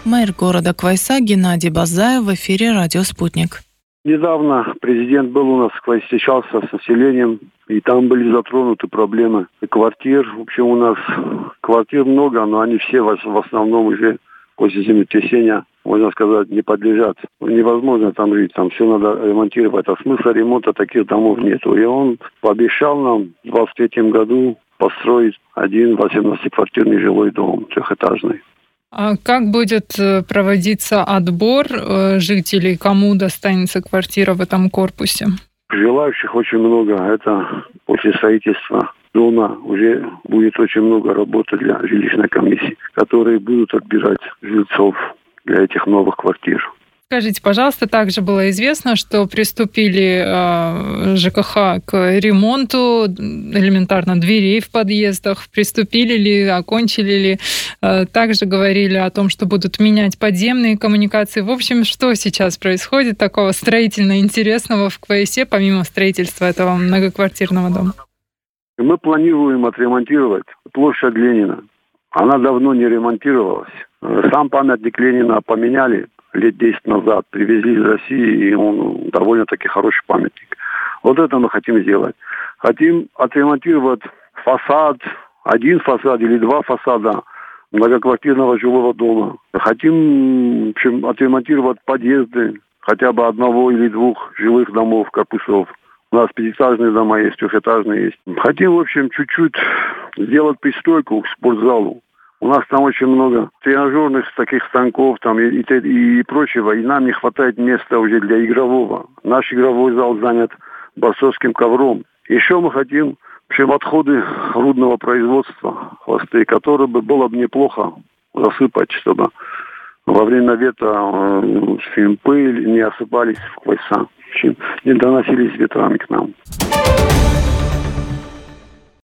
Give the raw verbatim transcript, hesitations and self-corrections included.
Мэр города Квайса Геннадий Базаев в эфире «Радио Спутник». Недавно президент был у нас в Квайсе, встречался с населением, и там были затронуты проблемы квартир. В общем, у нас квартир много, но они все в основном уже после землетрясения, можно сказать, не подлежат. Невозможно там жить, там все надо ремонтировать. А смысла ремонта таких домов нету. И он пообещал нам в двадцать третьем году построить один восемнадцатиквартирный жилой дом, трехэтажный. А как будет проводиться отбор жителей? Кому достанется квартира в этом корпусе? Желающих очень много. Это после строительства дома уже будет очень много работы для жилищной комиссии, которые будут отбирать жильцов для этих новых квартир. Скажите, пожалуйста, также было известно, что приступили э, ЖКХ к ремонту элементарно дверей в подъездах. Приступили ли, окончили ли? Э, также говорили о том, что будут менять подземные коммуникации. В общем, что сейчас происходит такого строительно интересного в Квайсе, помимо строительства этого многоквартирного дома? Мы планируем отремонтировать площадь Ленина. Она давно не ремонтировалась. Сам памятник Ленина поменяли лет десять назад, привезли из России, и он довольно-таки хороший памятник. Вот это мы хотим сделать. Хотим отремонтировать фасад, один фасад или два фасада многоквартирного жилого дома. Хотим, в общем, отремонтировать подъезды хотя бы одного или двух жилых домов, корпусов. У нас пятиэтажные дома есть, трехэтажные есть. Хотим, в общем, чуть-чуть сделать пристройку к спортзалу. У нас там очень много тренажерных таких станков там и, и, и прочего, и нам не хватает места уже для игрового. Наш игровой зал занят борцовским ковром. Еще мы хотим, в общем, отходы рудного производства, хвосты, которые бы было бы неплохо засыпать, чтобы во время ветра э, пыль не осыпались в Квайса, не доносились ветрами к нам.